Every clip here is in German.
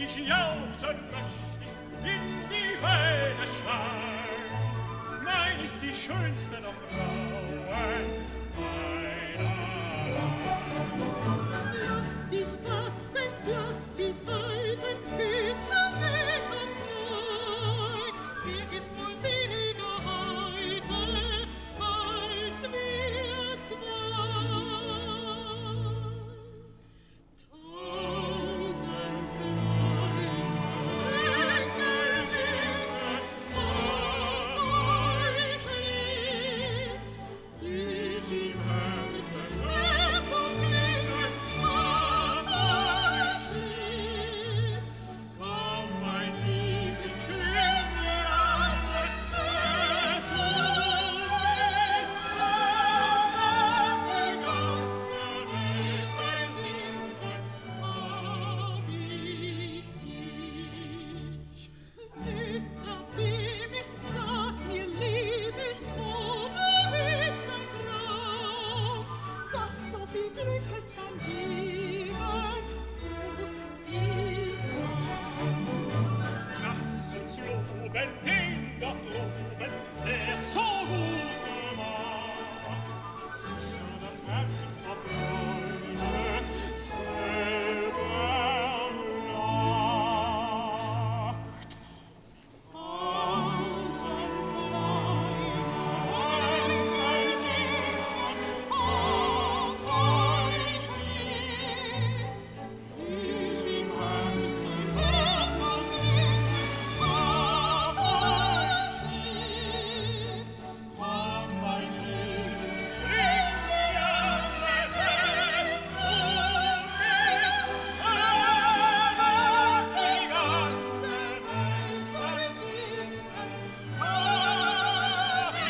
ich jauchzen möcht ich in die Weide schwall. Nein, ist die schönste der Frauen Lass dich fassen, lass dich halten, küsse mich aufs Neu. Wer ist wohl seliger heute, als wir zwei? Tausend kleine Engel singen, hab euch lieb. Süß im Herzen lässt das klingen, hab euch lieb. Komm, mein Liebling, schwing mir an, es lohnt sich, die ganze Welt versinken, hab ich dich. Süßer Baby, sag mir, lieb ich, oder ist ein Traum, das so viel Glückes kann geben, wusst ich Lass uns loben den Gott loben, der so gut macht. Sicher das Herzen vor Freude selber lacht. Tausend kleine Engel singen, habt euch lieb. Süß im Herzen lässt das klingen, hab euch lieb. Komm, mein Liebling, schwing mir an, es lohnt sich, die ganze Welt versinken, hab ich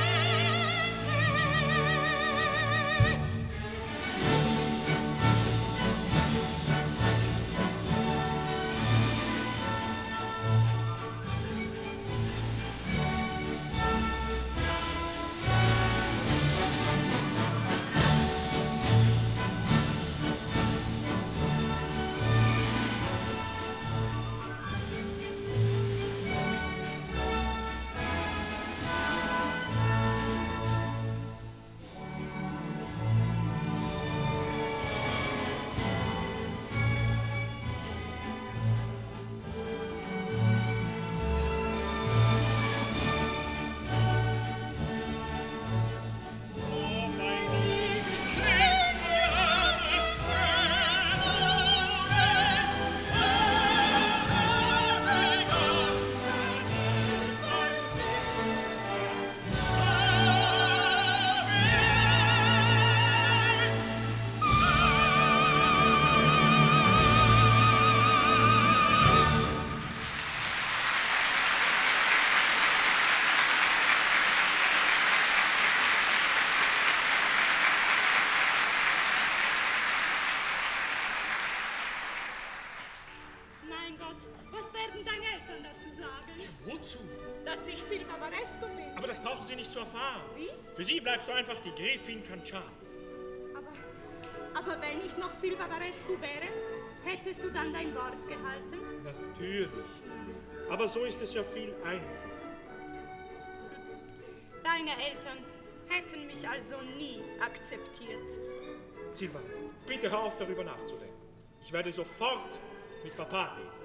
Mein Gott, was werden deine Eltern dazu sagen? Wozu? Dass ich Silva Varesco bin. Aber das brauchen Sie nicht zu erfahren. Wie? Für Sie bleibst du einfach die Gräfin Cancan. Aber wenn ich noch Silva Varesco wäre, hättest du dann dein Wort gehalten? Natürlich. Aber so ist es ja viel einfacher. Deine Eltern hätten mich also nie akzeptiert. Silva, bitte hör auf, darüber nachzudenken. Ich werde sofort mit Papa reden.